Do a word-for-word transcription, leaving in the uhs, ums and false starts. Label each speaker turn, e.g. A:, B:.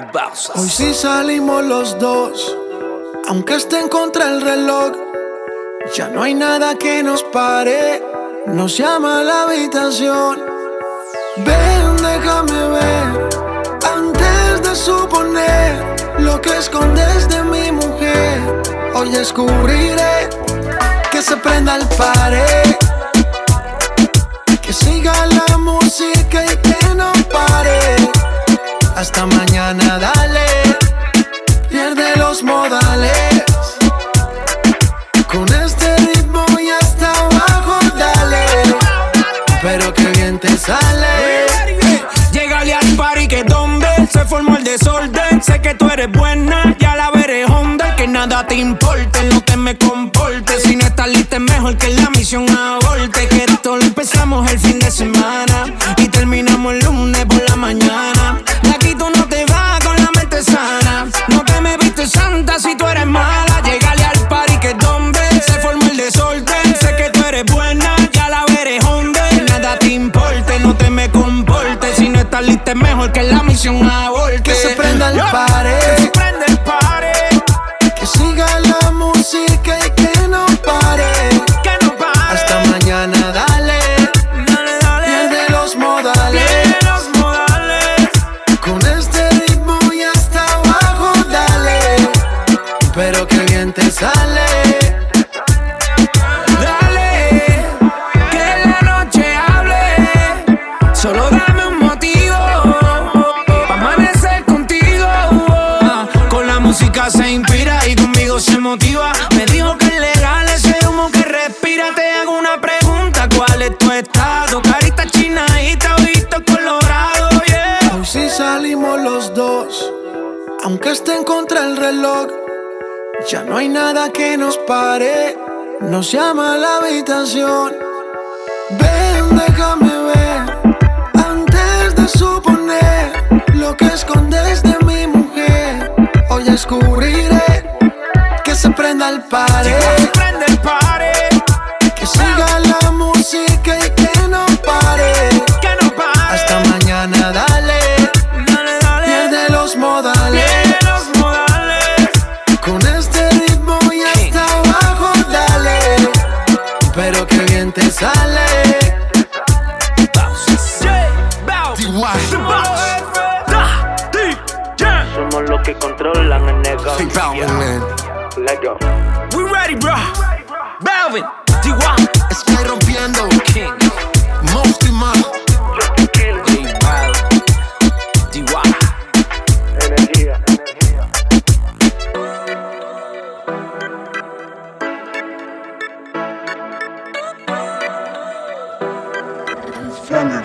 A: Hoy sí salimos los dos, aunque esté en contra el reloj. Ya no hay nada que nos pare, nos llama a la habitación. Ven, déjame ver, antes de suponer lo que escondes de mi mujer. Hoy descubriré que se prenda el pared, que siga la música y que no pare. Hasta mañana, dale, pierde los modales. Con este ritmo y hasta abajo, dale, pero que bien te sale.
B: Llegale al party que donde se formó el desorden. Sé que tú eres buena, ya la veré Honda. Que nada te importe, no te me comportes. Si no estás lista es mejor que la misión aborte. Que esto lo empezamos el fin de semana y terminamos el lunes por la mañana. De aquí tú no te vas con la mente sana. No te me viste santa si tú eres mala. Llegale al party que donde se formó el desorden. Sé que tú eres buena, ya la veré Honda. Que nada te importe, no te me comportes. Si no estás lista es mejor que la misión aborte.
A: Que se prenda el pared,
B: que se prenda el pared,
A: que siga la música y que no pare.
B: que no pare.
A: Hasta mañana, dale,
B: Dale, dale,
A: pierde los modales.
B: pierde los modales.
A: Con este ritmo y hasta abajo, dale, pero que bien te sale.
B: Dale, que la noche hable. Solo dame un motivo pa' amanecer contigo. Con la música se inspira y conmigo se motiva. Me dijo que es legal ese humo que respira. Te hago una pregunta, ¿cuál es tu estado? Carita chinadita, ojito colorado, yeah.
A: Hoy sí salimos los dos, aunque esté en contra el reloj. Ya no hay nada que nos pare, nos llama a la habitación. Ven, déjame ver, antes de suponer lo que escondes de mi mujer. Hoy descubriré que se prenda el pared,
B: Que se prende el pared,
A: que siga la música y que no pare.
B: que no pare.
A: Hasta mañana, dale,
B: Dale, dale,
A: pierde los modales.
B: pierde los modales.
A: Con este ritmo y hasta abajo, dale, pero que bien te sale.
C: Somos los que controlan el negocio. Let's go.
B: We ready, bro. Balvin, D one,
A: Estoy rompiendo,
B: King,
A: Mosty Man.
C: Chucky Killer.
B: J Balvin, D one.
C: Energía, energía.